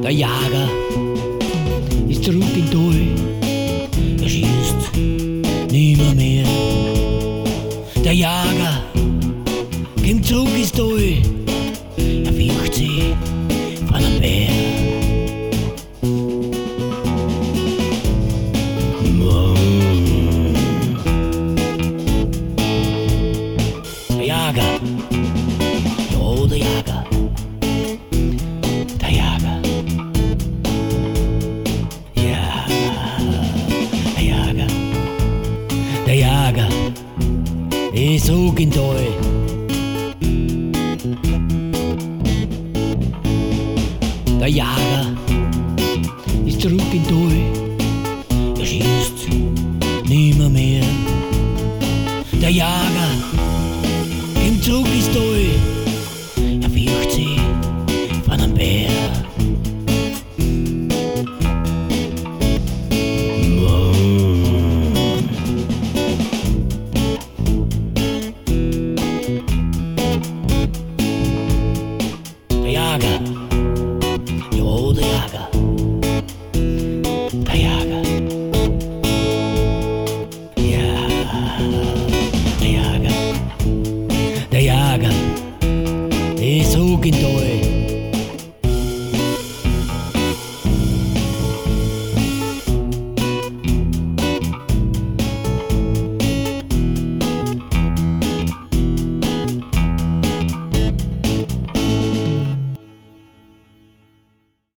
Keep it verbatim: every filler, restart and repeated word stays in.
Der Jager ist zurück in Tal, er schießt nimmer mehr. Der Jager kommt zurück ins Tal, er fürcht sich von einem Bär. Der Jager, ja, der Jager, der Jager, ja, der Jager, der Jager ist zurück in Tal. Der Jager ist zurück in Tal, er schießt nimmer mehr. Der Jager kommt zurück ins Tal, er fürcht sich von einem Bär. Der Jager